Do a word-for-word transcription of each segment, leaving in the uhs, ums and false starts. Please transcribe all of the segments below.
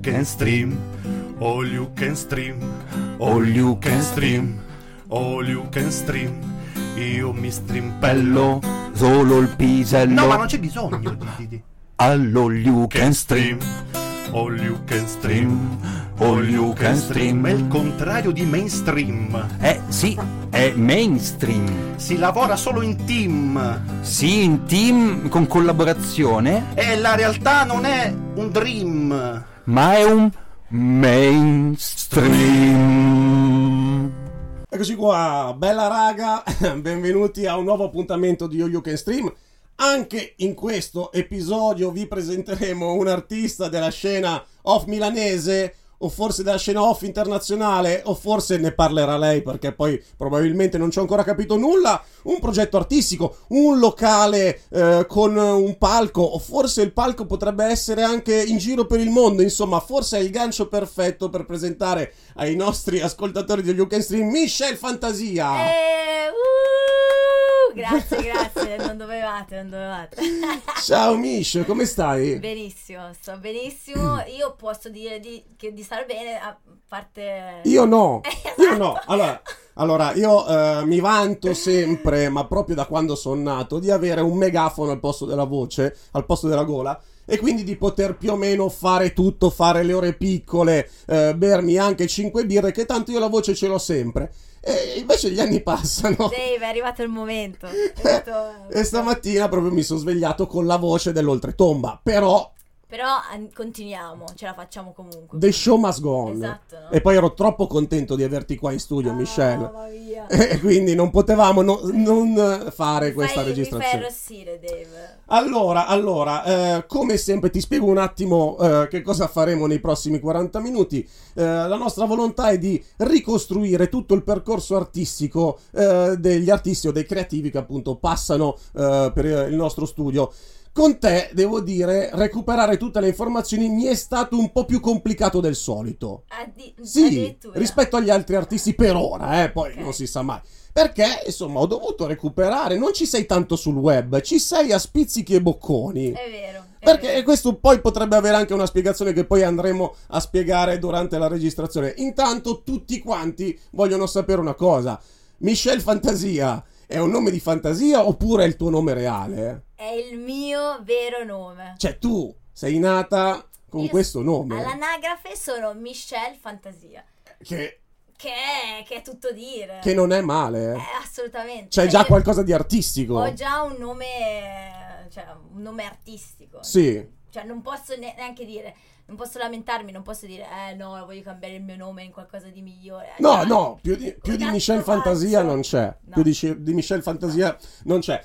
can stream, all you can stream, all you can stream, all you can stream. Io mi strimpello solo il pisello. No, ma non c'è bisogno di, di, di. All you can stream, all you can stream, all you can stream. È il contrario di mainstream. Eh sì, è mainstream. Si lavora solo in team. Sì, in team con collaborazione. E la realtà non è un dream, ma è un mainstream. Eccoci qua, bella raga, benvenuti a un nuovo appuntamento di All You Can Stream. Anche in questo episodio vi presenteremo un artista della scena off milanese, o forse della scena off internazionale, o forse ne parlerà lei perché poi probabilmente non ci ho ancora capito nulla. Un progetto artistico, un locale eh, con un palco, o forse il palco potrebbe essere anche in giro per il mondo. Insomma, forse è il gancio perfetto per presentare ai nostri ascoltatori di You Can Stream Michelle Fantasia. Eh, uh, grazie, grazie, non dovevate, non dovevate. Ciao Mish, come stai? Benissimo, sto benissimo. Io posso dire di, che di stare bene, a parte... Io no, esatto. io no. Allora, allora io eh, mi vanto sempre, ma proprio da quando sono nato, di avere un megafono al posto della voce, al posto della gola, e quindi di poter più o meno fare tutto, fare le ore piccole, eh, bermi anche cinque birre, che tanto io la voce ce l'ho sempre. E invece gli anni passano. Dave, è arrivato il momento. È arrivato... E stamattina proprio mi sono svegliato con la voce dell'oltretomba, però... Però continuiamo, ce la facciamo comunque. The show must go on. Esatto, no? E poi ero troppo contento di averti qua in studio, oh, Michelle. Mamma mia. E quindi non potevamo no, non fare questa fai, registrazione. Mi fai arrossire, Dave. Allora, allora eh, come sempre ti spiego un attimo eh, che cosa faremo nei prossimi quaranta minuti. Eh, la nostra volontà è di ricostruire tutto il percorso artistico eh, degli artisti o dei creativi che appunto passano eh, per il nostro studio. Con te, devo dire, recuperare tutte le informazioni mi è stato un po' più complicato del solito. Addi- sì, rispetto agli altri artisti per ora, eh, poi okay. Non si sa mai. Perché, insomma, ho dovuto recuperare, non ci sei tanto sul web, ci sei a spizzichi e bocconi. È vero. È Perché vero. Questo poi potrebbe avere anche una spiegazione che poi andremo a spiegare durante la registrazione. Intanto tutti quanti vogliono sapere una cosa. Michelle Fantasia è un nome di fantasia oppure è il tuo nome reale? È il mio vero nome. Cioè tu sei nata con Io questo nome. All'anagrafe sono Michelle Fantasia. Che... Che è, che è tutto dire. Che non è male, eh. Eh, assolutamente. C'è cioè, già qualcosa di artistico. Ho già un nome, cioè un nome artistico. Sì. Cioè non posso neanche dire, non posso lamentarmi, non posso dire eh no, voglio cambiare il mio nome in qualcosa di migliore. No, ah, no, più di, più di Michelle Fantasia non c'è. No. Più di, di Michelle Fantasia no. non c'è.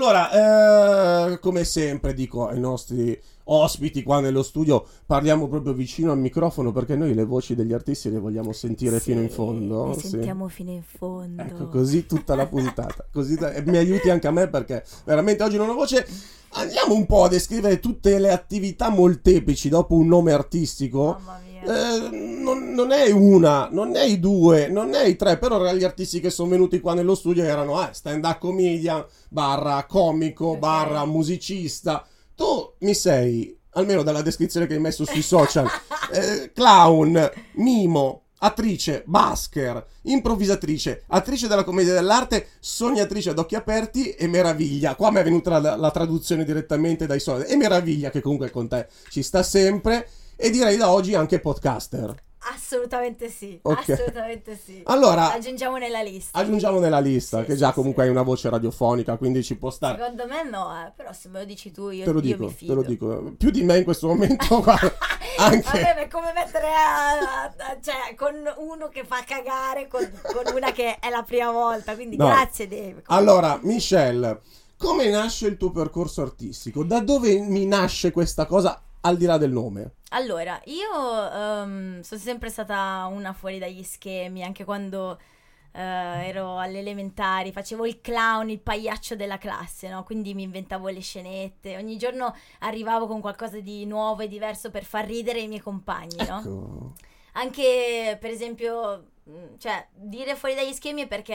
Allora, eh, come sempre dico ai nostri ospiti qua nello studio, parliamo proprio vicino al microfono perché noi le voci degli artisti le vogliamo sentire sì, fino in fondo. Le sì. sentiamo fino in fondo. Ecco, così tutta la puntata. Così da, e mi aiuti anche a me perché veramente oggi non ho voce. Andiamo un po' a descrivere tutte le attività molteplici dopo un nome artistico. Mamma mia. Eh, non, non è una, non è i due, non è i tre. Però gli artisti che sono venuti qua nello studio erano eh, stand-up comedian, barra comico, okay. barra musicista. Tu mi sei, almeno dalla descrizione che hai messo sui social, eh, clown, mimo, attrice, basker, improvvisatrice, attrice della commedia dell'arte, sognatrice ad occhi aperti e meraviglia. Qua mi è venuta la, la traduzione direttamente dai social. E meraviglia che comunque con te ci sta sempre. E direi da oggi anche podcaster. Assolutamente sì, okay. assolutamente sì. Allora, aggiungiamo nella lista. Aggiungiamo nella lista, sì, che sì, già sì, comunque sì. hai una voce radiofonica, quindi ci può stare. Secondo me no, eh, però se me lo dici tu io, te lo io dico, mi fido. Te lo dico, più di me in questo momento, guarda, anche... Vabbè, è come mettere a, a, a, cioè, con uno che fa cagare con, con una che è la prima volta, quindi no. Grazie Dave. Allora, Michelle, come nasce il tuo percorso artistico? Da dove mi nasce questa cosa? Al di là del nome. Allora, io um, sono sempre stata una fuori dagli schemi, anche quando uh, ero alle elementari, facevo il clown, il pagliaccio della classe, no? Quindi mi inventavo le scenette, ogni giorno arrivavo con qualcosa di nuovo e diverso per far ridere i miei compagni, no? Ecco. Anche, per esempio, cioè, dire fuori dagli schemi è perché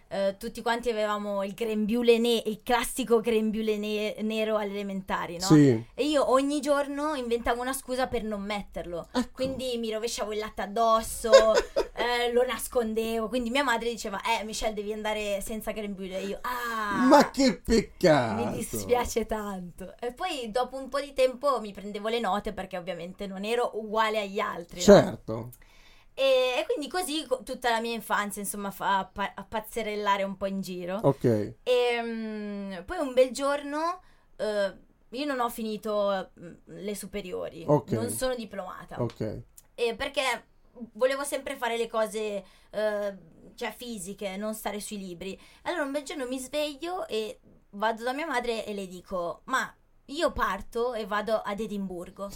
eh, tutti quanti avevamo il grembiule ne- il classico grembiule ne- nero alle elementari, no? Sì. E io ogni giorno inventavo una scusa per non metterlo. Ecco. Quindi mi rovesciavo il latte addosso, eh, lo nascondevo. Quindi mia madre diceva, eh Michelle devi andare senza grembiule. E io, ah, Ma che peccato! mi dispiace tanto. E poi dopo un po' di tempo mi prendevo le note perché ovviamente non ero uguale agli altri, no? Certo. E, e quindi così co- tutta la mia infanzia, insomma, fa a, pa- a pazzerellare un po' in giro. Ok. E mm, poi un bel giorno, eh, io non ho finito mm, le superiori, Ok. non sono diplomata. Ok. E perché volevo sempre fare le cose, eh, cioè fisiche, non stare sui libri. Allora un bel giorno mi sveglio e vado da mia madre e le dico, ma io parto e vado ad Edimburgo.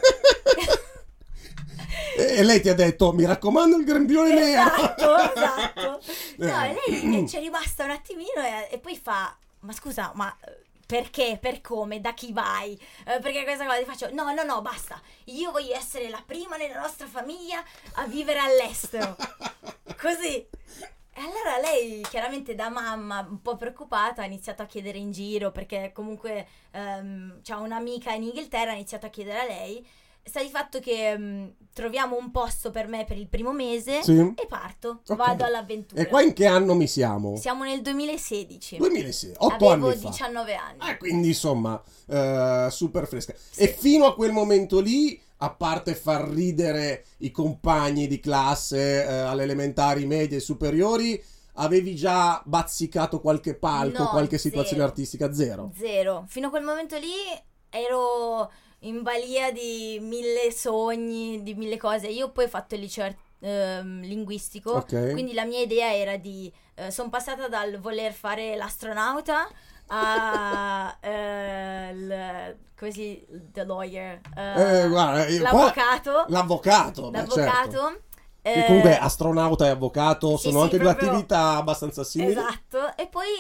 E lei ti ha detto, mi raccomando il grembiule nero. Esatto, esatto. No, Eh. e lei ci è rimasta un attimino e, e poi fa, ma scusa, ma eh, perché, per come, da chi vai? Eh, perché questa cosa ti faccio, no, no, no, basta, io voglio essere la prima nella nostra famiglia a vivere all'estero. Così. E allora lei, chiaramente da mamma, un po' preoccupata, ha iniziato a chiedere in giro, perché comunque ehm, c'ha un'amica in Inghilterra, ha iniziato a chiedere a lei. Sta di fatto che mh, troviamo un posto per me per il primo mese Sì. e parto, Ok. vado all'avventura. E qua in che anno mi siamo? Siamo nel duemilasedici. duemilasei, otto Avevo anni fa. diciannove anni. Ah, quindi insomma, eh, super fresca. E fino a quel momento lì, a parte far ridere i compagni di classe eh, alle elementari, medie e superiori, avevi già bazzicato qualche palco, No, qualche situazione zero. artistica? Zero. Zero. Fino a quel momento lì ero in balia di mille sogni, di mille cose. Io poi ho fatto il liceo ehm, linguistico, Ok. quindi la mia idea era di... Eh, sono passata dal voler fare l'astronauta a... eh, il, come si... the lawyer. eh, Eh, guarda, io- l'avvocato. L'avvocato. beh, L'avvocato. certo. eh, Che comunque astronauta e avvocato sì, sono sì, anche proprio- due attività abbastanza simili. Esatto. E poi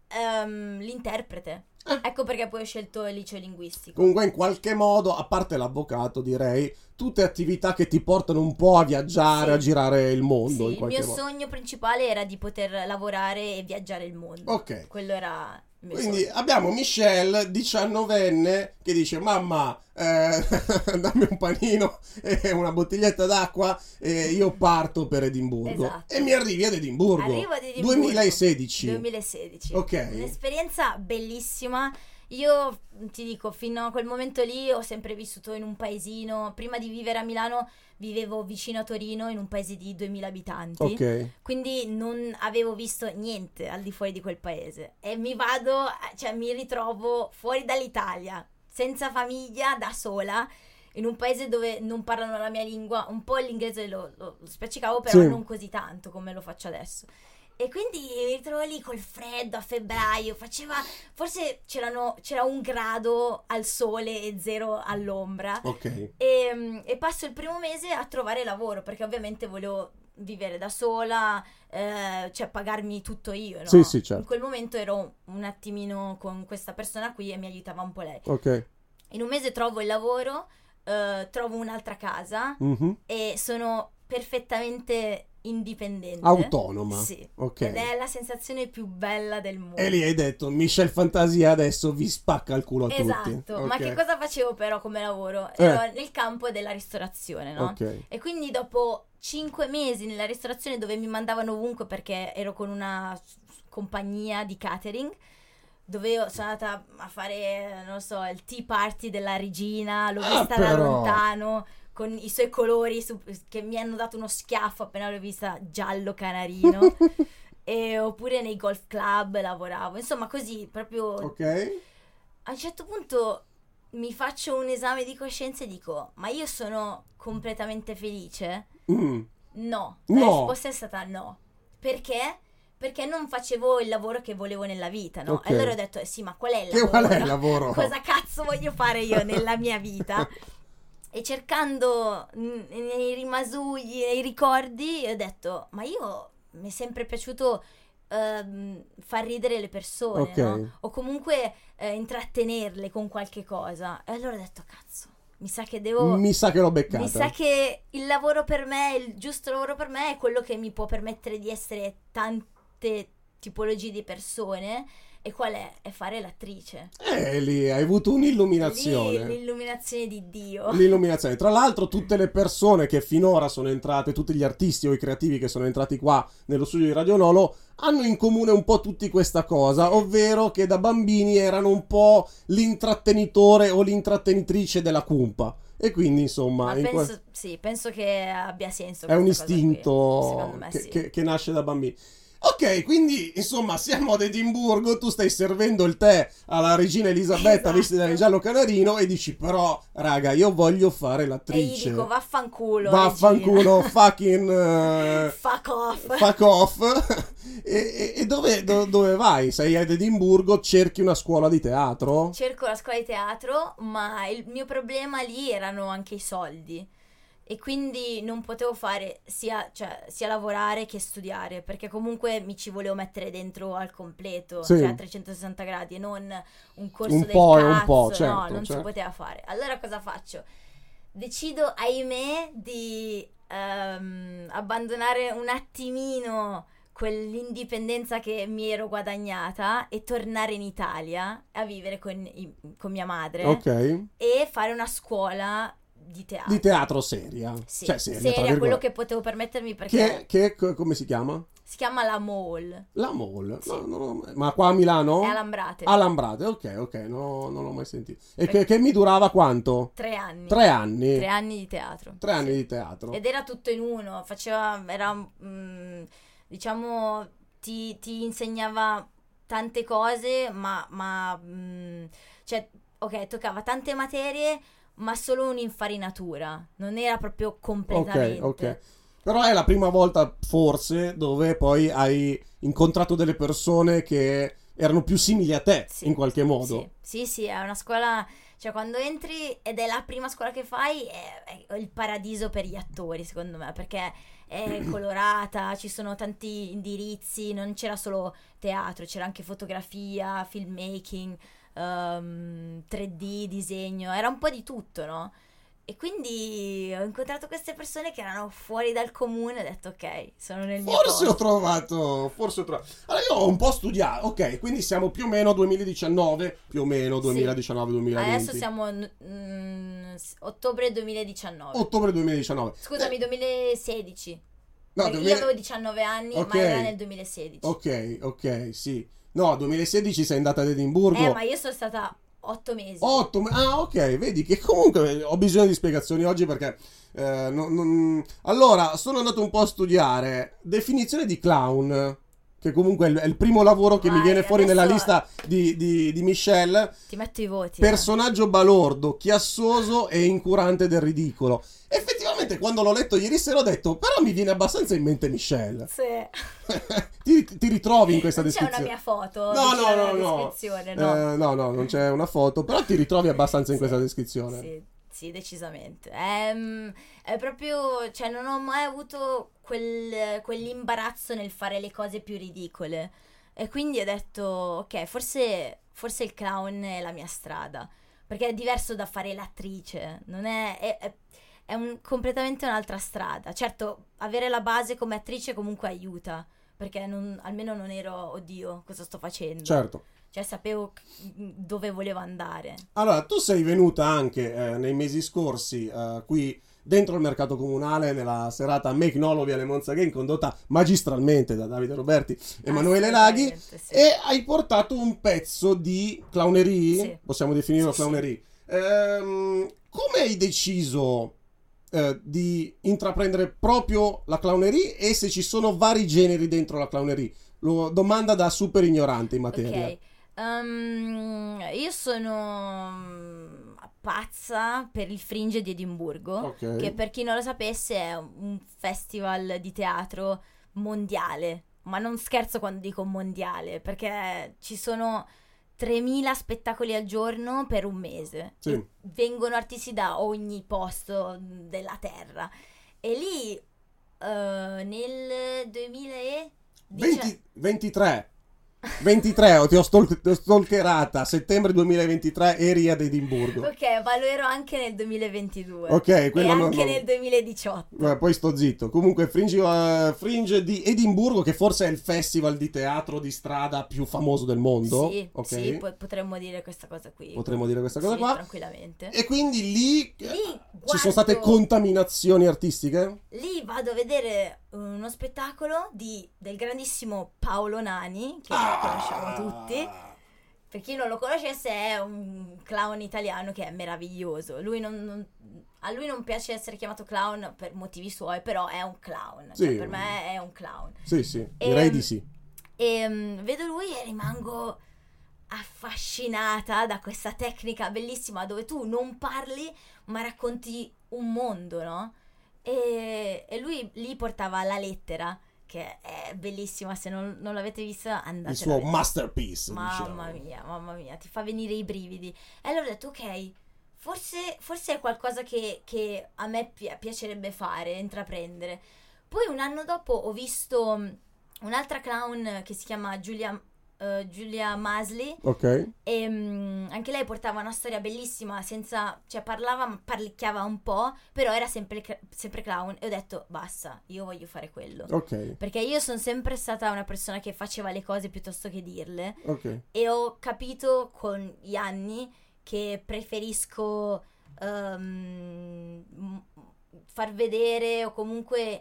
ehm, l'interprete. Ah. Ecco perché poi ho scelto il liceo linguistico. Comunque in qualche modo, a parte l'avvocato, direi, tutte attività che ti portano un po' a viaggiare, Sì. a girare il mondo Sì, in il qualche mio modo. sogno principale era di poter lavorare e viaggiare il mondo. Ok. Quello era il mio Quindi sogno. abbiamo Michelle, diciannovenne, che dice mamma, eh, dammi un panino e una bottiglietta d'acqua e io parto per Edimburgo. Esatto. E mi arrivi ad Edimburgo. Arrivo ad Edimburgo. duemilasedici. duemilasedici. Ok. Un'esperienza bellissima. Io ti dico, fino a quel momento lì ho sempre vissuto in un paesino. Prima di vivere a Milano vivevo vicino a Torino in un paese di duemila abitanti. Ok. Quindi non avevo visto niente al di fuori di quel paese. E mi vado, cioè mi ritrovo fuori dall'Italia, senza famiglia, da sola, in un paese dove non parlano la mia lingua. Un po' l'inglese lo, lo, lo spiaccicavo, però Sì. non così tanto come lo faccio adesso. E quindi mi ritrovo lì col freddo a febbraio, faceva, forse c'erano, c'era un grado al sole e zero all'ombra. Ok. E, mm, e passo il primo mese a trovare lavoro, perché ovviamente volevo vivere da sola, eh, cioè pagarmi tutto io, no? Sì, sì, certo. In quel momento ero un attimino con questa persona qui e mi aiutava un po' lei. Ok. In un mese trovo il lavoro, eh, trovo un'altra casa Mhm. e sono perfettamente indipendente. Autonoma. Sì. Ok. Ed è la sensazione più bella del mondo. E lì hai detto, Michelle Fantasia adesso vi spacca il culo a Esatto, tutti. ma Ok. che cosa facevo però come lavoro? Eh. Ero nel campo della ristorazione, no? Ok. E quindi dopo cinque mesi nella ristorazione dove mi mandavano ovunque perché ero con una s- compagnia di catering, dove io sono andata a fare, non so, il tea party della regina, l'ho Ah, vista da però. lontano con i suoi colori su- che mi hanno dato uno schiaffo appena l'ho vista giallo canarino. E, oppure nei golf club lavoravo, insomma così proprio. Ok. A un certo punto mi faccio un esame di coscienza e dico, ma io sono completamente felice? Mm. No, la No. risposta è stata no. Perché? Perché non facevo il lavoro che volevo nella vita, no? Ok. E allora ho detto, eh sì, ma qual è il Che lavoro? qual è il lavoro? Cosa cazzo voglio fare io nella mia vita? E cercando mm, nei rimasugli, nei ricordi, ho detto, ma io mi è sempre piaciuto ehm, far ridere le persone, Ok. no? O comunque eh, intrattenerle con qualche cosa. E allora ho detto, cazzo, mi sa che devo... Mi sa che l'ho beccata. Mi sa che il lavoro per me, il giusto lavoro per me è quello che mi può permettere di essere tante, tipologie di persone. E qual è? È fare l'attrice. Eh, lì hai avuto un'illuminazione. Lì, l'illuminazione di Dio. L'illuminazione. Tra l'altro tutte le persone che finora sono entrate, tutti gli artisti o i creativi che sono entrati qua nello studio di Radio Nolo, hanno in comune un po' tutti questa cosa, ovvero che da bambini erano un po' l'intrattenitore o l'intrattenitrice della cumpa. E quindi insomma... Ma in penso, que- sì, penso che abbia senso. è un questa cosa qui. istinto Secondo me che, sì. che- che nasce da bambini. Ok, quindi insomma siamo ad Edimburgo, tu stai servendo il tè alla regina Elisabetta Esatto. vestita in giallo canarino e dici però raga io voglio fare E l'attrice. gli dico vaffanculo. Vaffanculo, regina. fucking eh, Fuck off. fuck off. e e- e dove, do- dove vai? Sei ad Edimburgo, cerchi una scuola di teatro? Cerco la scuola di teatro, ma il mio problema lì erano anche i soldi. E quindi non potevo fare sia, cioè, sia lavorare che studiare, perché comunque mi ci volevo mettere dentro al completo, Sì. cioè a trecentosessanta gradi, e non un corso Un del po' e cazzo, un po', no, certo, non certo. si poteva fare. Allora cosa faccio? Decido, ahimè, di ehm, abbandonare un attimino quell'indipendenza che mi ero guadagnata e tornare in Italia a vivere con, i- con mia madre Ok. e fare una scuola di teatro. Di teatro seria. Sì, Cioè seria, tra seria, quello virgolette. che potevo permettermi, perché Che, che- co- come si chiama? si chiama La Mall, La Mall. Sì. No, no, no, ma qua a Milano? è a Lambrate. A Lambrate, ok, ok, no, non l'ho mai sentito. E Perché- che, che mi durava quanto? Tre anni. Tre anni. Tre anni di teatro. Tre anni Sì. di teatro. Ed era tutto in uno, faceva, era, mm, diciamo, ti, ti insegnava tante cose, ma, ma mm, cioè, ok, toccava tante materie, ma solo un'infarinatura, non era proprio completamente. Ok, ok. Però è la prima volta, forse, dove poi hai incontrato delle persone che erano più simili a te, Sì, in qualche modo. Sì, sì, sì, è una scuola, cioè quando entri ed è la prima scuola che fai, è, è il paradiso per gli attori, secondo me, perché è colorata, ci sono tanti indirizzi, non c'era solo teatro, c'era anche fotografia, filmmaking, ehm, tre D, disegno, era un po' di tutto, no? E quindi ho incontrato queste persone che erano fuori dal comune e ho detto ok, sono nel mio Forse ho posto. trovato, forse ho trovato. Allora io ho un po' studiato, ok, quindi siamo più o meno duemiladiciannove, più o meno duemiladiciannove duemilaventi. Adesso siamo mm, s- ottobre duemiladiciannove. Ottobre duemiladiciannove. Scusami, Eh, duemilasedici. no, Perché duemila io avevo diciannove anni, Ok. ma era nel duemilasedici. Ok, ok, sì. No, duemilasedici sei andata ad Edimburgo. Eh, ma io sono stata otto mesi. Otto, me- ah ok, vedi che comunque ho bisogno di spiegazioni oggi perché eh, non- non- allora sono andato un po' a studiare definizione di clown, che comunque è il, è il primo lavoro che mi Vai, viene fuori nella adesso- lista di, di, di Michelle. Ti metto i voti. eh. Personaggio balordo, chiassoso e incurante del ridicolo. Effettivamente quando l'ho letto ieri sera ho detto però mi viene abbastanza in mente Michelle. Sì. ti, ti ritrovi in questa Non c'è una descrizione? mia foto No, vicino no, no, alla no. descrizione, no? Eh, no, no, non c'è una foto, però ti ritrovi abbastanza in Sì, questa descrizione. Sì, sì, decisamente. Ehm, È, proprio, cioè non ho mai avuto quel, quell'imbarazzo nel fare le cose più ridicole. E quindi ho detto, ok, forse, forse il clown è la mia strada. Perché è diverso da fare l'attrice, non è... è, è è un- completamente un'altra strada. Certo, avere la base come attrice comunque aiuta, perché non- almeno non ero, oddio, cosa sto facendo? Certo. Cioè sapevo c- dove volevo andare. Allora, tu sei venuta anche eh, nei mesi scorsi eh, qui dentro il mercato comunale nella serata Make Nolovi alle Monza Game condotta magistralmente da Davide Roberti e Emanuele Laghi Assolutamente, sì. e hai portato un pezzo di clownerie, Sì. possiamo definirlo Sì, clownerie. Ehm, come hai deciso eh, di intraprendere proprio la clownerie e se ci sono vari generi dentro la clownerie? Lo, domanda da super ignorante in materia. Ok. Ehm, io sono mm, pazza per il Fringe di Edimburgo, Ok. che per chi non lo sapesse è un festival di teatro mondiale, ma non scherzo quando dico mondiale, perché ci sono tremila spettacoli al giorno per un mese. Sì. E vengono artisti da ogni posto della terra. E lì eh, nel duemiladiciannove venti, ventitré ventitré, oh, ti ho stol- stalkerata, a settembre duemilaventitré eri ad Edimburgo. Ok, ma lo ero anche nel duemilaventidue. Ok, quello e non- anche non- nel duemiladiciotto. Eh, Poi sto zitto. Comunque Fringe, eh, Fringe di Edimburgo, che forse è il festival di teatro di strada più famoso del mondo. Sì, Ok. sì, po- potremmo dire questa cosa qui. Potremmo dire questa cosa Sì, qua. tranquillamente. E quindi lì, eh, Lì ci guardo- sono state contaminazioni artistiche? Lì vado a vedere uno spettacolo di, del grandissimo Paolo Nani, che conosciamo tutti. Per chi non lo conoscesse, è un clown italiano che è meraviglioso. Lui non, non- a lui non piace essere chiamato clown per motivi suoi, però è un clown. Cioè, Sì. per me è un clown. Sì, sì, direi Ehm, di sì. E mm, vedo lui e rimango affascinata da questa tecnica bellissima dove tu non parli ma racconti un mondo, no? E, e lui lì portava la lettera, che è bellissima, se non, non l'avete vista andate Il suo masterpiece, Mamma diciamo. mia, mamma mia, ti fa venire i brividi. E allora ho detto, ok, forse, forse è qualcosa che, che a me pi- piacerebbe fare, intraprendere. Poi un anno dopo ho visto mm, un'altra clown che si chiama Giulia, eh, Giulia Masli. Ok. E mm, anche lei portava una storia bellissima, senza, cioè parlava, ma parlicchiava un po', però era sempre, sempre clown. E ho detto, basta, io voglio fare quello. Ok. Perché io sono sempre stata una persona che faceva le cose piuttosto che dirle. Ok. E ho capito con gli anni che preferisco ehm, m- far vedere o comunque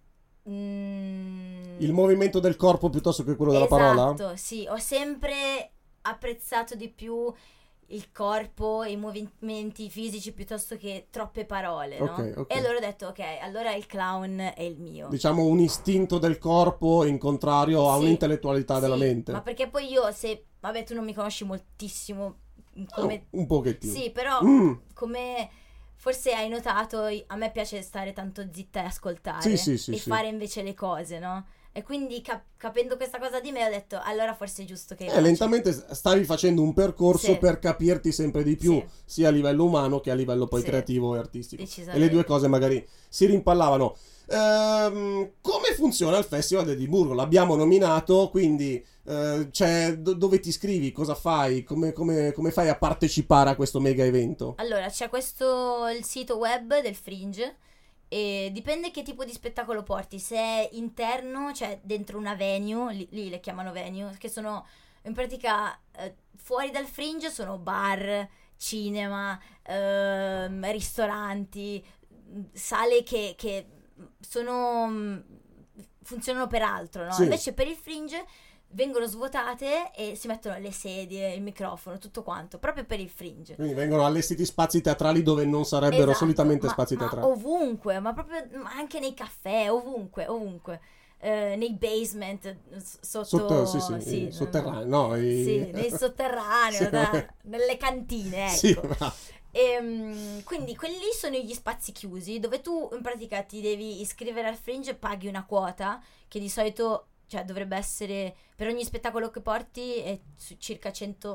mm, Il movimento del corpo piuttosto che quello della parola? esatto, sì, ho sempre apprezzato di più il corpo e i movimenti fisici piuttosto che troppe parole, no? Ok, ok. E allora ho detto, ok, allora il clown è il mio. Diciamo un istinto del corpo in contrario a Sì, un'intellettualità della sì, mente. ma perché poi io, se, vabbè, tu non mi conosci moltissimo come... Oh, un pochettino. Sì, però Mm. come forse hai notato, a me piace stare tanto zitta e ascoltare Sì, sì, sì, e sì. fare invece le cose, no? E quindi cap- capendo questa cosa di me ho detto, allora forse è giusto che... Eh, faccia. lentamente stavi facendo un percorso Sì. per capirti sempre di più, Sì. sia a livello umano che a livello poi Sì. creativo e artistico. E Decisamente. le due cose magari si rimpallavano. Ehm, come funziona il Festival di Edimburgo? L'abbiamo nominato, quindi eh, c'è, do- dove ti iscrivi? Cosa fai? Come, come- come fai a partecipare a questo mega evento? Allora, c'è questo, il sito web del Fringe, e dipende che tipo di spettacolo porti. Se è interno, cioè dentro una venue, lì, lì le chiamano venue, che sono in pratica eh, fuori dal Fringe sono bar, cinema, ehm, ristoranti, sale che, che sono mm, funzionano per altro, no? Sì. Invece per il Fringe vengono svuotate e si mettono le sedie, il microfono, tutto quanto, proprio per il Fringe. Quindi vengono allestiti spazi teatrali dove non sarebbero Esatto, solitamente ma- spazi ma teatrali. ovunque, ma proprio ma anche nei caffè, ovunque, ovunque. Eh, nei basement, s- sotto, Sotto, sì, sì, sì, i sotterranei, no? i- Sì, nei sotterranei, Sì, da- vabbè. nelle cantine, ecco. Sì, bravo. Ehm, quindi quelli sono gli spazi chiusi dove tu in pratica ti devi iscrivere al Fringe e paghi una quota che di solito, cioè dovrebbe essere per ogni spettacolo che porti è su circa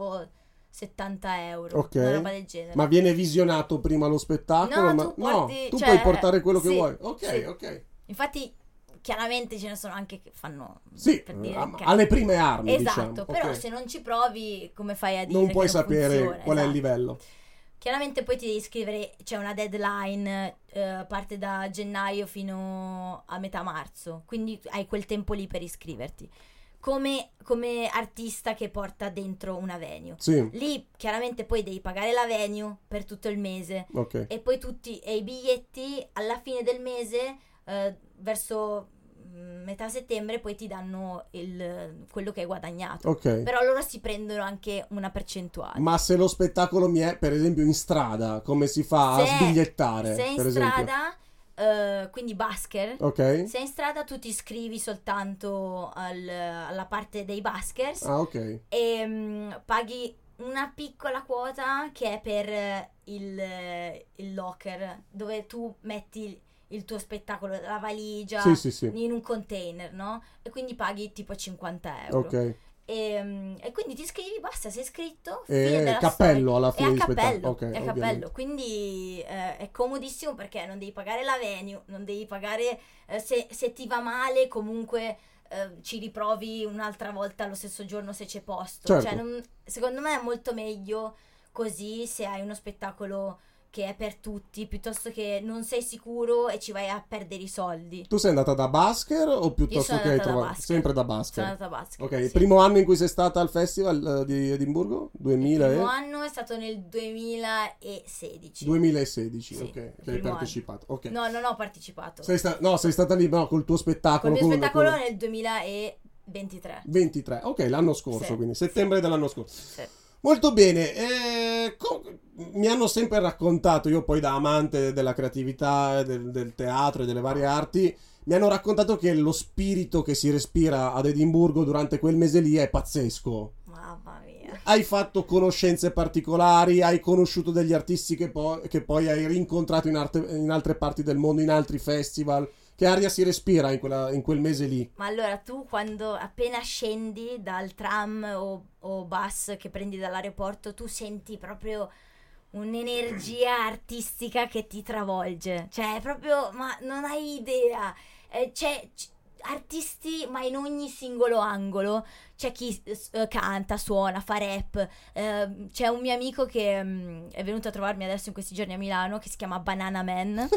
centosettanta euro, Ok. una roba del genere. Ma viene visionato prima lo spettacolo? No, ma... tu porti- tu cioè, puoi portare quello che sì, vuoi. Ok, sì. ok. Infatti chiaramente ce ne sono anche che fanno Sì, per dire, a- ok. alle prime armi, Esatto, diciamo. però Ok. se non ci provi come fai a dire non che puoi sapere funziona? qual è il Esatto. livello. Chiaramente poi ti devi iscrivere, c'è una deadline, eh, parte da gennaio fino a metà marzo, quindi hai quel tempo lì per iscriverti. Come, come artista che porta dentro una venue. Sì, Lì chiaramente poi devi pagare la venue per tutto il mese ok. e poi tutti e i biglietti alla fine del mese, eh, verso mm, metà settembre, poi ti danno il, quello che hai guadagnato. Ok. Però loro si prendono anche una percentuale. Ma se lo spettacolo mi è, per esempio, in strada, come si fa a Se- sbigliettare? Se è in per esempio? strada, eh, quindi busker, Ok. se è in strada tu ti iscrivi soltanto al- alla parte dei buskers Ah, ok. e mm, paghi una piccola quota che è per eh, il, eh, il locker, dove tu metti il tuo spettacolo, la valigia, Sì, sì, sì. in un container, no? E quindi paghi tipo cinquanta euro. Ok. E, mm, e quindi ti iscrivi, basta, sei iscritto, E fine della cappello storia. alla È fine a di cappello, spettacolo. Ok, è a ovviamente. cappello, quindi eh, è comodissimo perché non devi pagare la venue, non devi pagare, eh, se, se ti va male comunque eh, ci riprovi un'altra volta lo stesso giorno se c'è posto. Certo. Cioè, non- secondo me è molto meglio così se hai uno spettacolo che è per tutti, piuttosto che non sei sicuro e ci vai a perdere i soldi. Tu sei andata da basker o Io piuttosto sono che hai andata da trovato? Basker. Sempre da Sono basker. andata a Basker. Ok, il sì. primo anno in cui sei stata al festival eh, di Edimburgo? duemila Il e... primo anno è stato nel duemilasedici. duemilasedici, Sì, ok, il che hai primo partecipato. Ok. No, non ho partecipato. Sei sta- no, sei stata lì no, col tuo Con spettacolo. il mio con- spettacolo con- nel duemilaventitré. ventitré, ok, l'anno scorso, Sì, quindi settembre dell'anno scorso. Sì. Molto bene, eh, co- mi hanno sempre raccontato, io poi da amante della creatività, del, del teatro e delle varie arti, mi hanno raccontato che lo spirito che si respira ad Edimburgo durante quel mese lì è pazzesco. Mamma mia. Hai fatto conoscenze particolari, hai conosciuto degli artisti che, po- che poi hai rincontrato in, arte- in altre parti del mondo, in altri festival. Che aria si respira in, quella- in quel mese lì? Ma allora tu quando appena scendi dal tram o, o bus che prendi dall'aeroporto, tu senti proprio un'energia artistica che ti travolge. Cioè, è proprio, ma non hai idea. Eh, c'è, c- artisti, ma in ogni singolo angolo. C'è chi eh, canta, suona, fa rap. Eh, c'è un mio amico che mm, è venuto a trovarmi adesso in questi giorni a Milano, che si chiama Banana Man.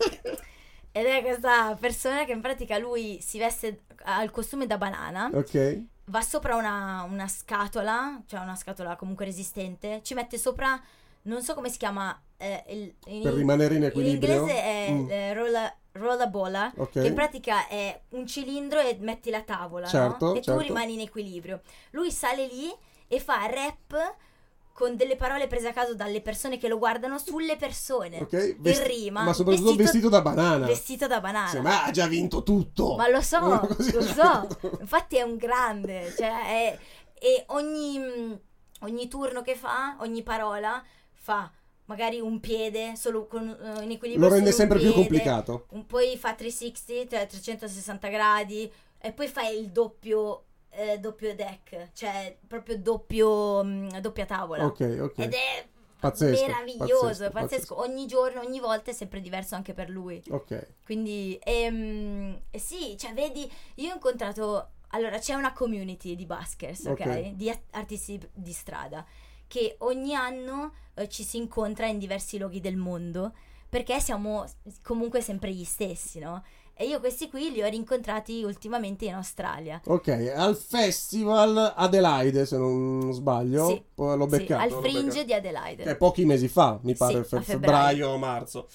Ed è questa persona che in pratica lui si veste al costume da banana, Ok. va sopra una, una scatola, cioè una scatola comunque resistente, ci mette sopra, non so come si chiama, eh, il, in, Per rimanere in in equilibrio. inglese è Mm. eh, rolla, rollabola, Ok. che in pratica è un cilindro e metti la tavola, Certo, no? E certo. tu rimani in equilibrio. Lui sale lì e fa rap con delle parole prese a caso dalle persone che lo guardano sulle persone. Ok, vest- in rima. ma soprattutto vestito da banana. Vestito da banana. Sì, ma ha già vinto tutto. Ma lo so, Una cosa- lo so. Infatti è un grande. Cioè, è- e ogni, mh, ogni turno che fa, ogni parola, fa magari un piede solo con, eh, in equilibrio. Lo rende solo un sempre più piede, complicato. un- poi fa trecentosessanta, cioè trecentosessanta gradi. E poi fa il doppio, eh, doppio deck. Cioè, proprio doppio, mh, doppia tavola. Ok, ok. Ed è Pazzesco, meraviglioso, pazzesco, è pazzesco. pazzesco. Ogni giorno, ogni volta è sempre diverso anche per lui. Ok. Quindi, ehm, eh sì, cioè, vedi, io ho incontrato. Allora, c'è una community di buskers, ok? Ok. Di a- artisti di strada, che ogni anno eh, ci si incontra in diversi luoghi del mondo, perché siamo comunque sempre gli stessi, no? E io questi qui li ho rincontrati ultimamente in Australia. Ok, al festival Adelaide, se non sbaglio. Sì, Poi l'ho sì, beccato. al l'ho Fringe beccato. di Adelaide. Che è pochi mesi fa, mi pare, Sì, fe- a febbraio. febbraio o marzo.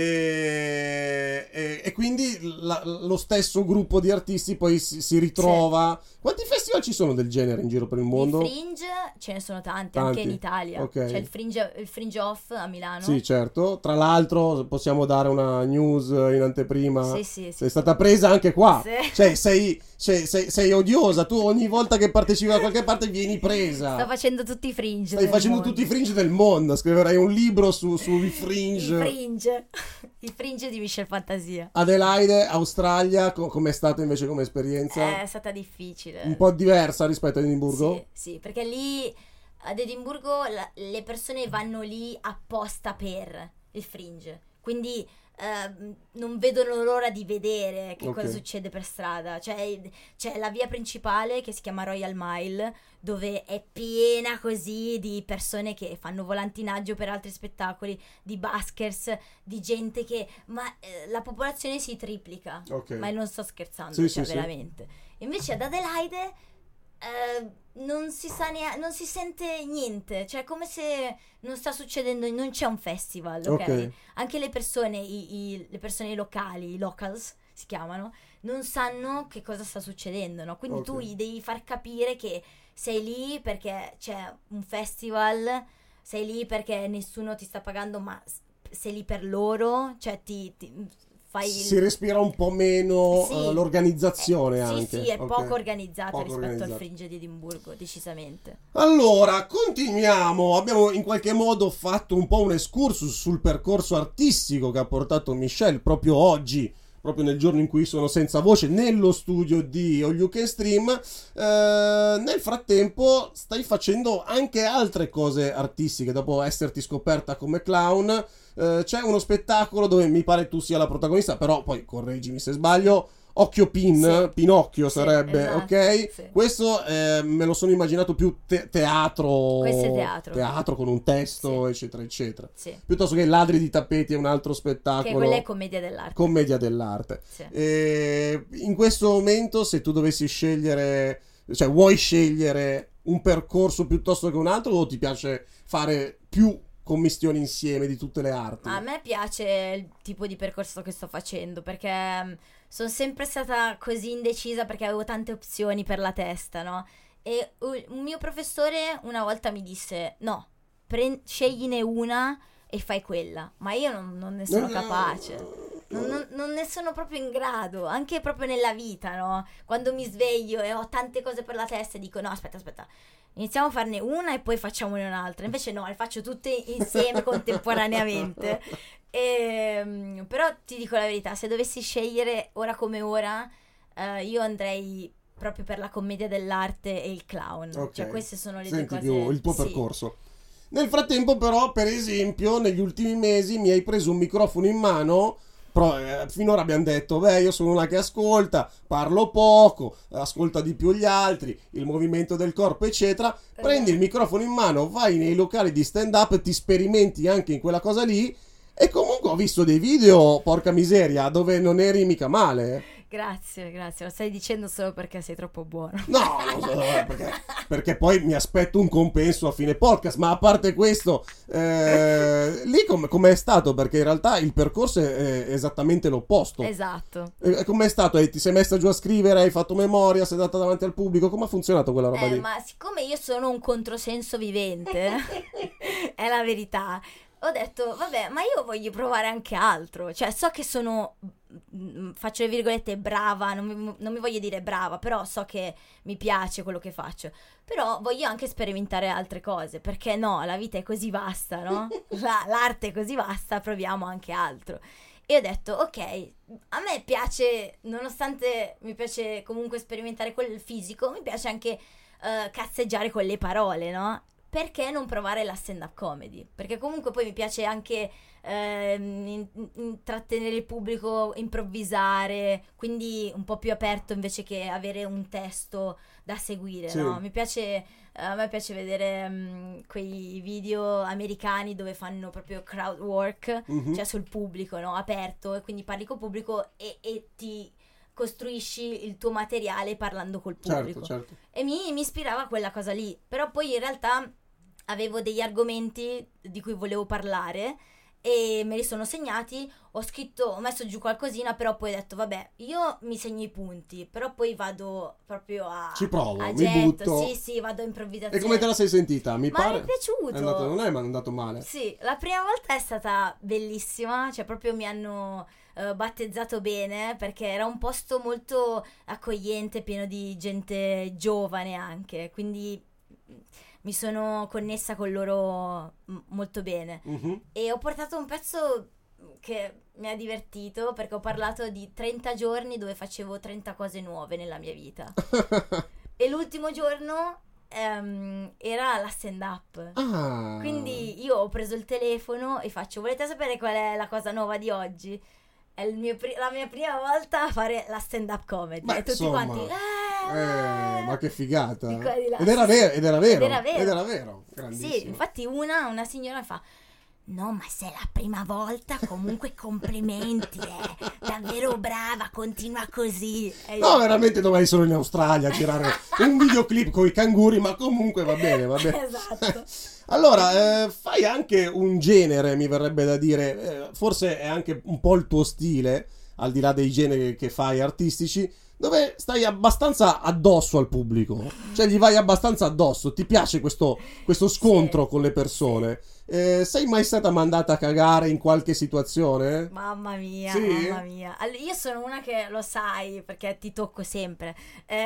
E, e- e quindi la- lo stesso gruppo di artisti poi si, si ritrova. Quanti festival ci sono del genere in giro per il mondo? Il Fringe ce ne sono tanti, Tanti, anche in Italia. ok. C'è il Fringe, il Fringe Off a Milano. Sì, certo. Tra l'altro, possiamo dare una news in anteprima. Sì, sì, sì. Sei stata presa anche qua. Sì. Cioè, sei, sei, sei- sei odiosa. Tu ogni volta che partecipi da qualche parte vieni presa. Sto facendo tutti i fringe. Stai del facendo mondo. tutti i fringe del mondo. Scriverai un libro su, sui fringe. Il fringe. Il fringe di Michel Fantasia. Adelaide, Australia, co- com'è stata invece come esperienza? È stata difficile. Un po' diversa rispetto a Edimburgo? Sì, sì, perché lì ad Edimburgo la- le persone vanno lì apposta per il fringe. Quindi eh, non vedono l'ora di vedere che Ok. cosa succede per strada. Cioè, c'è la via principale che si chiama Royal Mile, dove è piena così di persone che fanno volantinaggio per altri spettacoli, di buskers, di gente che... Ma eh, la popolazione si triplica. Ok. Ma non sto scherzando, Sì, cioè sì, sì. veramente. Invece ad Adelaide eh, non si sa neanche, non si sente niente, cioè come se non sta succedendo, non c'è un festival, ok? Ok. Anche le persone, i, i- le persone locali, i locals si chiamano, non sanno che cosa sta succedendo, no? Quindi Ok. tu gli devi far capire che sei lì perché c'è un festival, sei lì perché nessuno ti sta pagando, ma s- sei lì per loro, cioè ti, ti fai il- Si respira un po' meno Sì. eh, l'organizzazione Eh, anche. Sì, sì, è Ok. poco organizzata Poco rispetto organizzata. al Fringe di Edimburgo, decisamente. Allora, continuiamo. Abbiamo in qualche modo fatto un po' un excursus sul percorso artistico che ha portato Michelle proprio oggi, proprio nel giorno in cui sono senza voce, nello studio di All You Can Stream. Eh, nel frattempo stai facendo anche altre cose artistiche, dopo esserti scoperta come clown. Eh, c'è uno spettacolo dove mi pare tu sia la protagonista, però poi correggimi se sbaglio. occhio pin, Sì. Pinocchio Sì, sarebbe, esatto, ok? sì. Questo eh, me lo sono immaginato più te- teatro, Questo è teatro. teatro con un testo, Sì. eccetera, eccetera. Sì. Piuttosto che Ladri di tappeti è un altro Che spettacolo, quella è commedia dell'arte. commedia dell'arte. Sì. E in questo momento, se tu dovessi scegliere, cioè vuoi scegliere un percorso piuttosto che un altro, o ti piace fare più commistioni insieme di tutte le arti? A me piace il tipo di percorso che sto facendo, perché sono sempre stata così indecisa perché avevo tante opzioni per la testa, no? E un mio professore una volta mi disse: no, pre- scegline una e fai quella. Ma io non, non ne sono capace, non, non- non ne sono proprio in grado, anche proprio nella vita, no? Quando mi sveglio e ho tante cose per la testa e dico: no, aspetta, aspetta, iniziamo a farne una e poi facciamone un'altra. Invece no, le faccio tutte insieme contemporaneamente. E, però ti dico la verità, se dovessi scegliere ora come ora, eh, io andrei proprio per la commedia dell'arte e il clown. Ok. Cioè queste sono le Senti due cose. più il tuo Sì. percorso. Nel frattempo però, per esempio, negli ultimi mesi mi hai preso un microfono in mano. Però, eh, finora abbiamo detto, beh, io sono una che ascolta, parlo poco, ascolta di più gli altri, il movimento del corpo, eccetera. Prendi il microfono in mano, vai nei locali di stand up, ti sperimenti anche in quella cosa lì. E comunque ho visto dei video, porca miseria, dove non eri mica male. Grazie, grazie. Lo stai dicendo solo perché sei troppo buono. No, non so, eh, perché, perché poi mi aspetto un compenso a fine podcast. Ma a parte questo, eh, lì com- com'è stato? Perché in realtà il percorso è esattamente l'opposto. Esatto. Eh, Com'è stato? Eh, Ti sei messa giù a scrivere, hai fatto memoria, sei andata davanti al pubblico? Come ha funzionato quella roba Eh, lì? ma siccome io sono un controsenso vivente, è la verità, ho detto, vabbè, ma io voglio provare anche altro. Cioè, so che sono, mm, faccio le virgolette, brava, non mi, non mi voglio dire brava, però so che mi piace quello che faccio. Però voglio anche sperimentare altre cose, perché no, la vita è così vasta, no? La- l'arte è così vasta, proviamo anche altro. E ho detto, ok, a me piace, nonostante mi piace comunque sperimentare quel fisico, mi piace anche eh, cazzeggiare con le parole, no? Perché non provare la stand-up comedy? Perché comunque poi mi piace anche ehm, in- in- intrattenere il pubblico, improvvisare, quindi un po' più aperto invece che avere un testo da seguire, Sì. no? Mi piace, a me piace vedere mm, quei video americani dove fanno proprio crowd work, Mhm. cioè sul pubblico, no? Aperto, e quindi parli col pubblico e, e ti costruisci il tuo materiale parlando col pubblico. Certo, certo. E mi, mi ispirava quella cosa lì. Però poi in realtà avevo degli argomenti di cui volevo parlare e me li sono segnati. Ho scritto, ho messo giù qualcosina, però poi ho detto, vabbè, io mi segno i punti, però poi vado proprio a... Ci provo, a mi getto. butto. Sì, sì, vado a improvvisazione. E come te la sei sentita? Mi Ma pare. mi è piaciuto. È andato, non è ma è andato male. Sì, la prima volta è stata bellissima, cioè proprio mi hanno eh, battezzato bene perché era un posto molto accogliente, pieno di gente giovane anche, quindi mm, mi sono connessa con loro mm, molto bene. Mhm. E ho portato un pezzo che mi ha divertito perché ho parlato di trenta giorni dove facevo trenta cose nuove nella mia vita. E l'ultimo giorno ehm, era la stand up. Ah. Quindi io ho preso il telefono e faccio, volete sapere qual è la cosa nuova di oggi? È il mio pri- la mia prima volta a fare la stand up comedy. Beh, e tutti insomma. quanti, eh, Eh, ma che figata. di qua e di là. Ed era Sì, vero, sì. ed era vero. Ed era vero. Ed era vero. Grandissimo. Sì, infatti una, una signora fa, no, ma se è la prima volta, comunque complimenti, eh. Davvero brava, continua così. E io- No, veramente dovrei solo in Australia a girare un videoclip con i canguri, ma comunque va bene, va bene. Esatto. Allora, eh, fai anche un genere, mi verrebbe da dire, eh, forse è anche un po' il tuo stile, al di là dei generi che fai artistici, dove stai abbastanza addosso al pubblico, cioè gli vai abbastanza addosso, ti piace questo, questo scontro Sì. con le persone. Eh, sei mai stata mandata a cagare in qualche situazione? Mamma mia, Sì? mamma mia. All- io sono una che lo sai perché ti tocco sempre. Eh...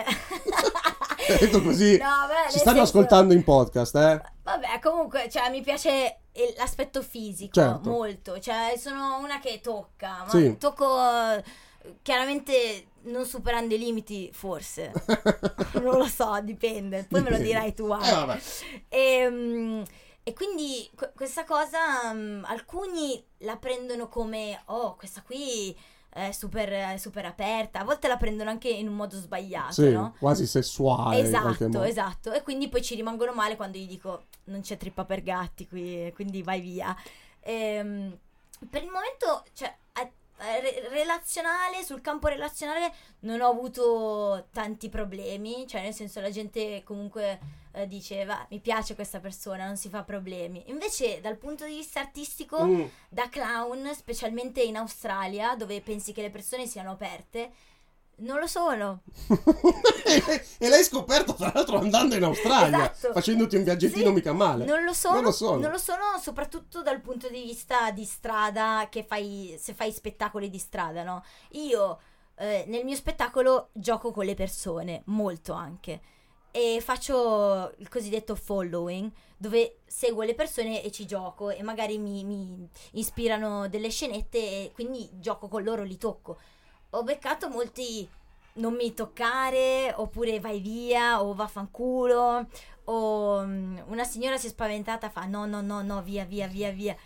Detto così, No, beh, nel ci stanno senso- ascoltando in podcast, eh? Vabbè, comunque, cioè, mi piace il- l'aspetto fisico Certo. molto. Cioè, sono una che tocca, ma Sì. tocco eh, chiaramente non superando i limiti, forse. Non lo so, dipende. Poi me lo Dipende. dirai tu Eh, anche. vabbè. E, mm, e quindi que- questa cosa mm, alcuni la prendono come, oh, questa qui è super, è super aperta, a volte la prendono anche in un modo sbagliato, Sì, no? quasi sessuale in qualche Esatto, modo. esatto, e quindi poi ci rimangono male quando gli dico non c'è trippa per gatti qui, quindi vai via. Ehm, per il momento, cioè, a- a- re- relazionale, sul campo relazionale non ho avuto tanti problemi, cioè nel senso la gente comunque eh, dice va, mi piace questa persona, non si fa problemi. Invece dal punto di vista artistico, Mm. da clown, specialmente in Australia, dove pensi che le persone siano aperte, non lo sono. E l'hai scoperto tra l'altro andando in Australia, Esatto. facendoti un viaggettino Sì, mica male. Non lo sono, Non lo sono. non lo sono, soprattutto dal punto di vista di strada, che fai, se fai spettacoli di strada, no? Io eh, nel mio spettacolo gioco con le persone, molto anche, e faccio il cosiddetto following, dove seguo le persone e ci gioco, e magari mi, mi ispirano delle scenette e quindi gioco con loro, li tocco. Ho beccato molti non mi toccare, oppure vai via, o vaffanculo, o um, una signora si è spaventata, fa no no no no via via via via.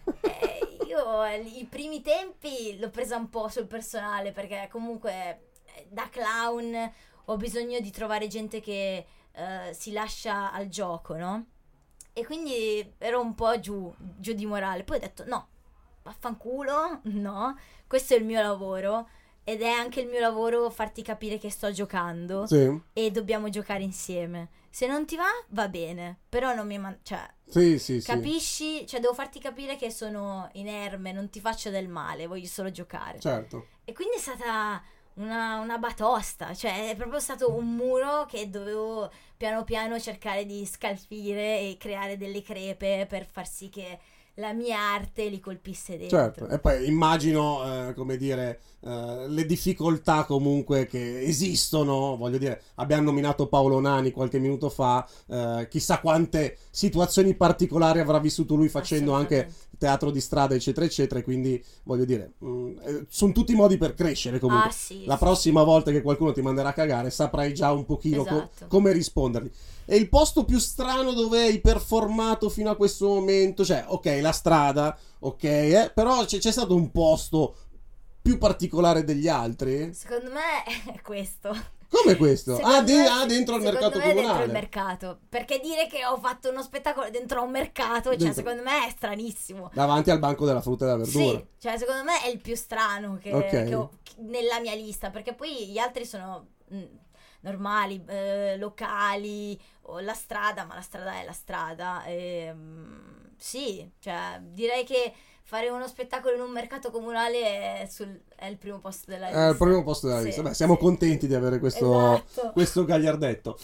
E io eh, i primi tempi l'ho presa un po' sul personale, perché comunque eh, da clown ho bisogno di trovare gente che eh, si lascia al gioco, no? E quindi ero un po' giù, giù di morale. Poi ho detto no, vaffanculo, no, questo è il mio lavoro. Ed è anche il mio lavoro farti capire che sto giocando, Sì, e dobbiamo giocare insieme. Se non ti va, va bene, però non mi man- cioè, sì, sì, sì. capisci? Cioè, devo farti capire che sono inerme, non ti faccio del male, voglio solo giocare. Certo. E quindi è stata una, una batosta, cioè è proprio stato un muro che dovevo piano piano cercare di scalfire e creare delle crepe per far sì che la mia arte li colpisse dentro. Certo, e poi immagino, eh, come dire, eh, le difficoltà comunque che esistono, voglio dire, abbiamo nominato Paolo Nani qualche minuto fa, eh, chissà quante situazioni particolari avrà vissuto lui facendo anche Assolutamente. teatro di strada, eccetera, eccetera, e quindi, voglio dire, mh, eh, sono tutti modi per crescere comunque. Ah, sì, La sì. prossima volta che qualcuno ti manderà a cagare saprai già un pochino co- Esatto. come rispondergli. E il posto più strano dove hai performato fino a questo momento? Cioè, ok, la strada, ok, eh, però c'è, c'è stato un posto più particolare degli altri? Secondo me è questo. Come questo? Secondo Ah, de- me- ah, dentro il secondo mercato me dentro comunale. il mercato. Perché dire che ho fatto uno spettacolo dentro a un mercato, cioè Dentro. secondo me è stranissimo. Davanti al banco della frutta e della verdura. Sì, cioè secondo me è il più strano che, Ok. che ho nella mia lista, perché poi gli altri sono mh, normali, eh, locali, o la strada, ma la strada è la strada. E, mh, sì, cioè direi che fare uno spettacolo in un mercato comunale è, sul, è il primo posto della lista. È il primo posto della Sì, lista. Beh, siamo sì. contenti di avere questo, Esatto. questo gagliardetto.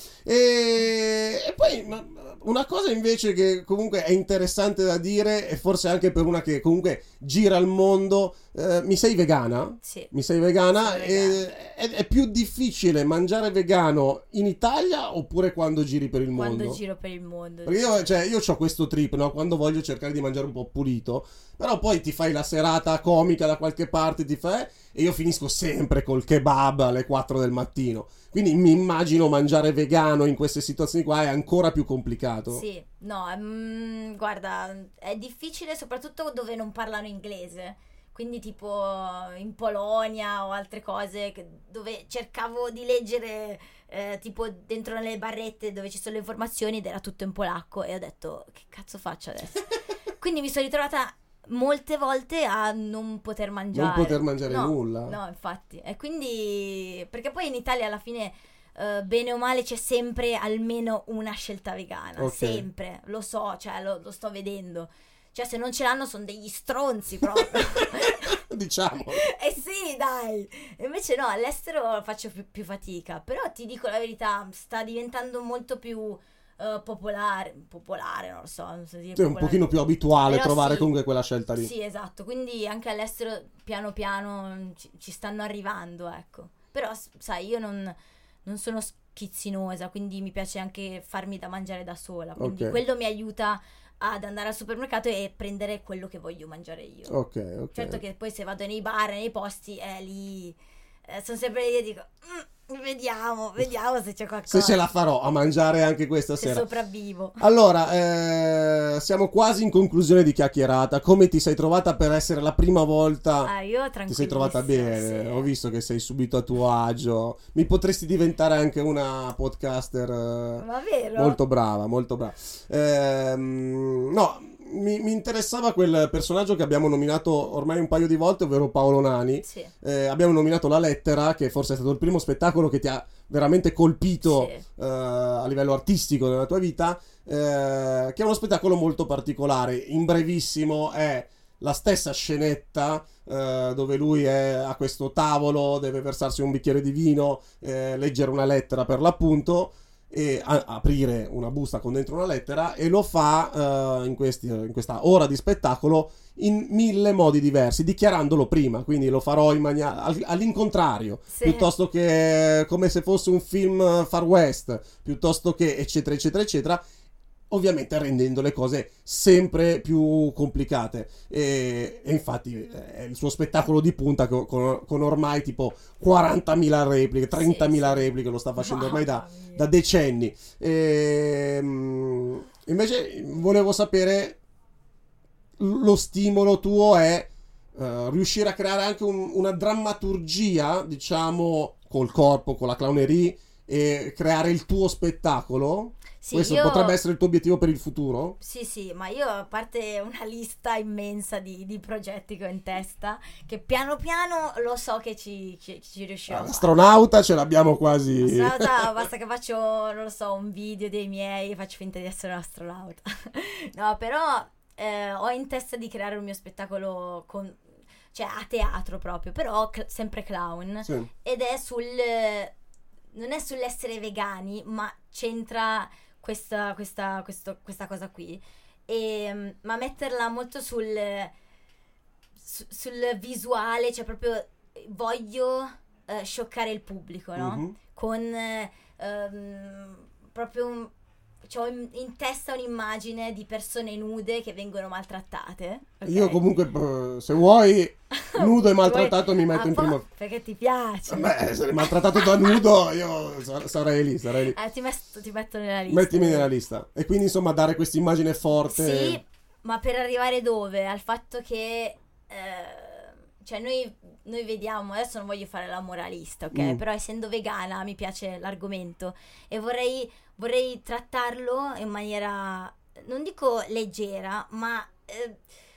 E, e poi ma- una cosa invece che comunque è interessante da dire, e forse anche per una che comunque gira il mondo, eh, mi sei vegana? Sì. Mi sei vegana? Sono E- vegana. è, è più difficile mangiare vegano in Italia oppure quando giri per il mondo? Quando giro per il mondo. Perché io, cioè, io ho questo trip, no? Quando voglio cercare di mangiare un po' pulito, però poi ti fai la serata comica da qualche parte, ti fai, e io finisco sempre col kebab alle quattro del mattino. Quindi mi immagino mangiare vegano in queste situazioni qua è ancora più complicato. Sì, no, mm, guarda, è difficile soprattutto dove non parlano inglese. Quindi tipo in Polonia o altre cose che- dove cercavo di leggere eh, tipo dentro le barrette dove ci sono le informazioni ed era tutto in polacco, e ho detto che cazzo faccio adesso? Quindi mi sono ritrovata molte volte a non poter mangiare. Non poter mangiare No, nulla. No, infatti. E quindi perché poi in Italia alla fine eh, bene o male c'è sempre almeno una scelta vegana, Ok. sempre, lo so, cioè lo, lo sto vedendo. Cioè se non ce l'hanno sono degli stronzi proprio. Diciamo. Eh sì, dai. E invece no, all'estero faccio più, più fatica. Però ti dico la verità, sta diventando molto più eh, popolare. Popolare, non lo so. Non so dire Cioè, un popolare. pochino più abituale Però trovare sì. comunque quella scelta lì. Sì, esatto. Quindi anche all'estero piano piano ci, ci stanno arrivando, ecco. Però, s- sai, io non, non sono schizzinosa, quindi mi piace anche farmi da mangiare da sola. Quindi Ok. quello mi aiuta ad andare al supermercato e prendere quello che voglio mangiare io. Ok, ok. Certo che poi se vado nei bar, nei posti, eh, lì eh, sono sempre lì e dico "Mm, Vediamo, vediamo se c'è Se qualcosa. ce la farò a mangiare anche questa Se sera. sopravvivo. Allora, eh, siamo quasi in conclusione di chiacchierata. Come ti sei trovata per essere la prima volta? Ah, io Ti sei trovata tranquillissima, bene, sì. ho visto che sei subito a tuo agio. Mi potresti diventare anche una podcaster eh, Ma vero? molto brava, molto brava. Ehm, no, mi, mi interessava quel personaggio che abbiamo nominato ormai un paio di volte, ovvero Paolo Nani. Sì. Eh, abbiamo nominato La Lettera, che forse è stato il primo spettacolo che ti ha veramente colpito Sì. eh, a livello artistico nella tua vita, eh, che è uno spettacolo molto particolare. In brevissimo è la stessa scenetta eh, dove lui è a questo tavolo, deve versarsi un bicchiere di vino, eh, leggere una lettera per l'appunto e a- aprire una busta con dentro una lettera, e lo fa eh, in, questi, in questa ora di spettacolo in mille modi diversi, dichiarandolo prima. Quindi lo farò in maniera al- all'incontrario, Sì. piuttosto che come se fosse un film Far West, piuttosto che eccetera eccetera eccetera, ovviamente rendendo le cose sempre più complicate. E, e infatti è il suo spettacolo di punta co- con, con ormai tipo quarantamila repliche, trentamila Sì, sì. repliche, lo sta facendo ormai da, Mamma mia. da decenni. E, mm, invece volevo sapere, lo stimolo tuo è eh, riuscire a creare anche un- una drammaturgia, diciamo, col corpo, con la clownerie, e creare il tuo spettacolo. Sì, Questo io- potrebbe essere il tuo obiettivo per il futuro? Sì, sì, ma io, a parte una lista immensa di, di progetti che ho in testa, che piano piano lo so che ci, ci, ci riuscirò a fare. L'astronauta ce l'abbiamo quasi. Astronauta, basta che faccio, non lo so, un video dei miei e faccio finta di essere un astronauta. No, però eh, ho in testa di creare un mio spettacolo con, cioè a teatro proprio, però cl- sempre clown. Sì. Ed è sul, non è sull'essere vegani, ma c'entra questa, questa, questo- questa cosa qui. E, ma metterla molto sul, su- sul visuale, cioè proprio voglio eh, scioccare il pubblico, no? Mhm. Con eh, ehm, proprio un, c'ho in, in testa un'immagine di persone nude che vengono maltrattate. ok? Io comunque, eh, se vuoi, nudo e maltrattato mi metto Ah, in po- primo. perché ti piace. Beh, se maltrattato da nudo, io sa- sarei lì, sarei lì. Eh, ti, met- ti metto nella lista. Mettimi nella lista. E quindi, insomma, dare questa immagine forte. Sì, ma per arrivare dove? Al fatto che eh, cioè noi, noi vediamo, adesso non voglio fare la moralista, ok? Mm. Però essendo vegana mi piace l'argomento e vorrei, vorrei trattarlo in maniera, non dico leggera, ma eh,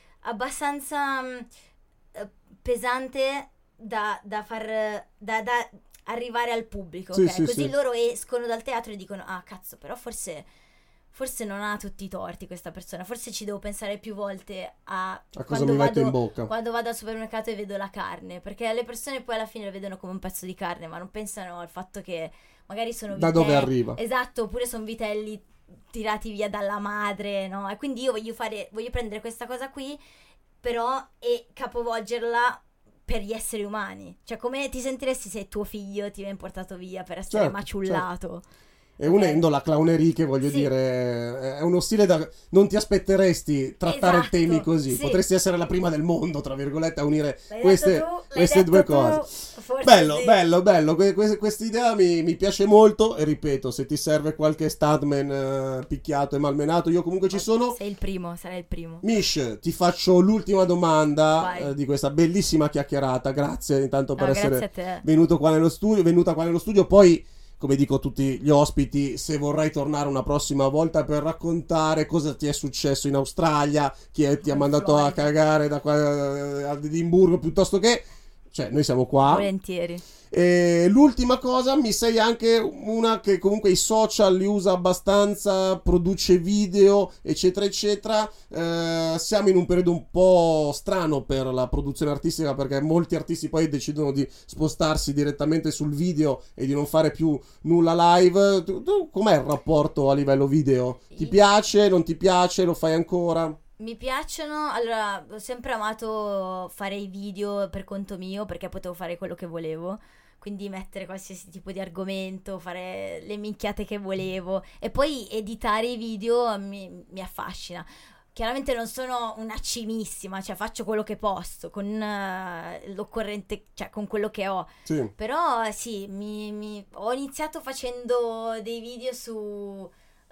abbastanza mh, eh, pesante da, da far da, da arrivare al pubblico, Sì, ok? sì, Così sì. loro escono dal teatro e dicono: ah, cazzo, però forse forse non ha tutti i torti questa persona, forse ci devo pensare più volte a, A cosa quando mi metto vado, in bocca. quando vado al supermercato e vedo la carne, perché le persone poi alla fine lo vedono come un pezzo di carne, ma non pensano al fatto che magari sono Da vitelli, dove arriva. esatto, oppure sono vitelli tirati via dalla madre, no? E quindi io voglio fare, voglio prendere questa cosa qui, però, e capovolgerla per gli esseri umani. Cioè, come ti sentiresti se tuo figlio ti viene portato via per essere Certo, maciullato? E unendo la clownerie, che voglio Sì. dire, è uno stile da... non ti aspetteresti trattare Esatto, temi così. sì. Potresti essere la prima del mondo, tra virgolette, a unire L'hai queste, detto tu, l'hai queste detto due tu, cose. forse Bello, sì. bello, bello. Que- que- questa idea mi, mi piace molto. E ripeto, se ti serve qualche stuntman eh, picchiato e malmenato, io comunque ci sono. Sei il primo, sarai il primo. Mish, ti faccio l'ultima domanda Vai. eh, di questa bellissima chiacchierata. Grazie intanto per No, essere grazie a te. venuto qua nello studio, venuta qua nello studio. Poi, come dico a tutti gli ospiti, se vorrai tornare una prossima volta per raccontare cosa ti è successo in Australia, chi è- ti ha In mandato a Florida. cagare da qua eh, ad Edimburgo, piuttosto che, cioè, noi siamo qua. Volentieri. E l'ultima cosa, mi sei anche una che comunque i social li usa abbastanza, produce video, eccetera, eccetera. Eh, siamo in un periodo un po' strano per la produzione artistica, perché molti artisti poi decidono di spostarsi direttamente sul video e di non fare più nulla live. Tu, tu com'è il rapporto a livello video? Ti piace, non ti piace, lo fai ancora? Mi piacciono, allora ho sempre amato fare i video per conto mio perché potevo fare quello che volevo, quindi mettere qualsiasi tipo di argomento, fare le minchiate che volevo e poi editare i video mi, mi affascina. chiaramente non sono una cimissima, cioè faccio quello che posso con uh, l'occorrente, cioè con quello che ho. Sì. Però sì, mi, mi- ho iniziato facendo dei video su uh,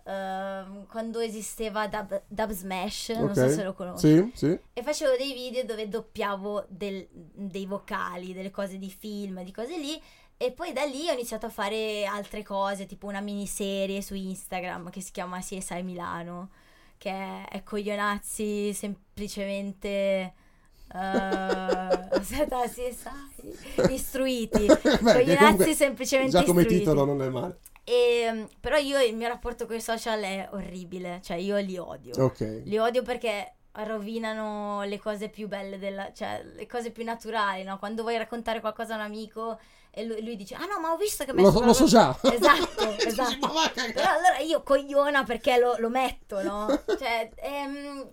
quando esisteva Dub, Dub Smash, non so Ok. se lo conosci. Sì, sì. E facevo dei video dove doppiavo del- dei vocali, delle cose di film, di cose lì. E poi da lì ho iniziato a fare altre cose, tipo una miniserie su Instagram che si chiama C S I Milano, che è, è coglionazzi semplicemente... Uh, aspetta, C S I istruiti. Beh, che Coglionazzi comunque semplicemente già come istruiti. titolo non è male. E, però io il mio rapporto con i social è orribile, cioè io li odio. Ok. Li odio perché rovinano le cose più belle della, cioè le cose più naturali, no? Quando vuoi raccontare qualcosa a un amico e lui, lui dice: "Ah no, ma ho visto che Lo, messo lo so già. Esatto, Sì, esatto. ma va a cagare. Però allora io cogliona perché lo, lo metto, no? Cioè è,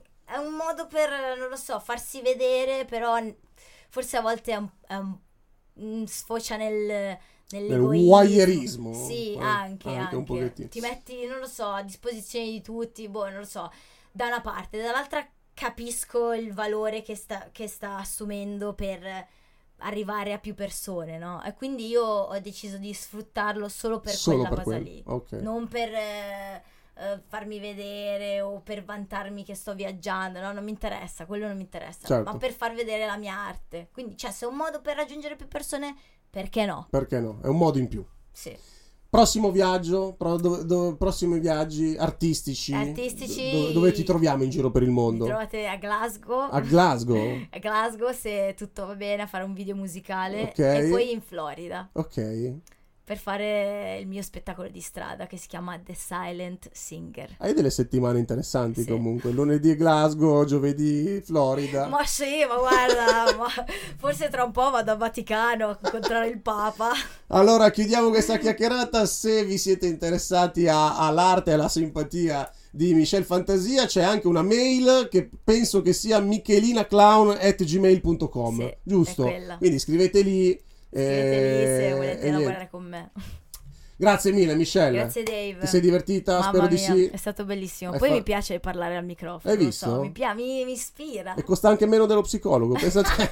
è un modo per, non lo so, farsi vedere, però n- forse a volte è un, è un- mm, sfocia nel nell'egoismo. voyeurismo. Sì, Eh, anche, anche anche. un pochettino. Ti metti, non lo so, a disposizione di tutti, boh, non lo so, da una parte, dall'altra capisco il valore che sta, che sta assumendo per arrivare a più persone, no? E quindi io ho deciso di sfruttarlo solo per Solo quella per cosa quello, lì, ok. non per eh, eh, farmi vedere o per vantarmi che sto viaggiando, no? Non mi interessa, quello non mi interessa, Certo. ma per far vedere la mia arte. Quindi, cioè, se è un modo per raggiungere più persone, perché no? Perché no? È un modo in più. Sì. Prossimo viaggio, pro- dove- dove- prossimi viaggi artistici. Artistici. do- dove ti troviamo in giro per il Mi mondo? trovate a Glasgow. A Glasgow? A Glasgow, se tutto va bene, a fare un video musicale. Ok. E poi in Florida Ok. per fare il mio spettacolo di strada che si chiama The Silent Singer. Hai delle settimane interessanti Sì. comunque. Lunedì Glasgow, giovedì Florida. Ma sì, ma guarda, ma forse tra un po' vado a Vaticano a incontrare il Papa. Allora chiudiamo questa chiacchierata. Se vi siete interessati a- all'arte e alla simpatia di Michelle Fantasia, c'è anche una mail che penso che sia michelinaclown at gmail punto com, Sì, giusto? è quella. Quindi scrivete lì. Scrivete lì se eh, volete e lavorare niente. con me. Grazie mille Michelle. Grazie Dave. Ti sei divertita? Mamma Spero di mia, sì. è stato bellissimo. Hai Poi fa- mi piace parlare al microfono. Hai non visto? so, mi, pia- mi, mi ispira. E costa anche meno dello psicologo. Pensa te.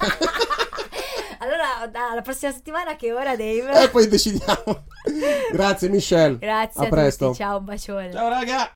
Allora, da- la prossima settimana a che ora, Dave? E poi decidiamo. Grazie Michelle. Grazie A a, presto. tutti. Ciao, un bacione. Ciao raga.